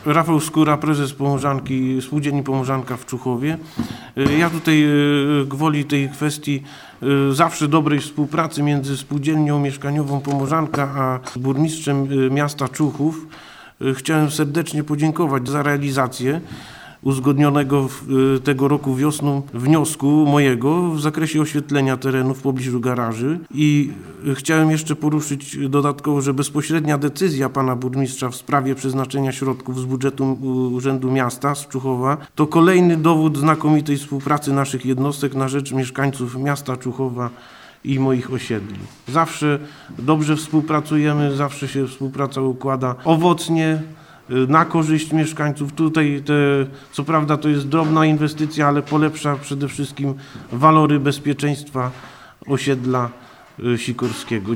Rafał Skóra, prezes Pomorzanki, Spółdzielni Pomorzanka w Czuchowie. Ja tutaj gwoli tej kwestii zawsze dobrej współpracy między Spółdzielnią Mieszkaniową Pomorzanka a burmistrzem miasta Czuchów chciałem serdecznie podziękować za realizację uzgodnionego tego roku wiosną wniosku mojego w zakresie oświetlenia terenu w pobliżu garaży i chciałem jeszcze poruszyć dodatkowo, że bezpośrednia decyzja pana burmistrza w sprawie przeznaczenia środków z budżetu Urzędu Miasta z Czuchowa to kolejny dowód znakomitej współpracy naszych jednostek na rzecz mieszkańców miasta Czuchowa i moich osiedli. Zawsze dobrze współpracujemy, zawsze się współpraca układa owocnie, na korzyść mieszkańców. Tutaj co prawda to jest drobna inwestycja, ale polepsza przede wszystkim walory bezpieczeństwa osiedla Sikorskiego.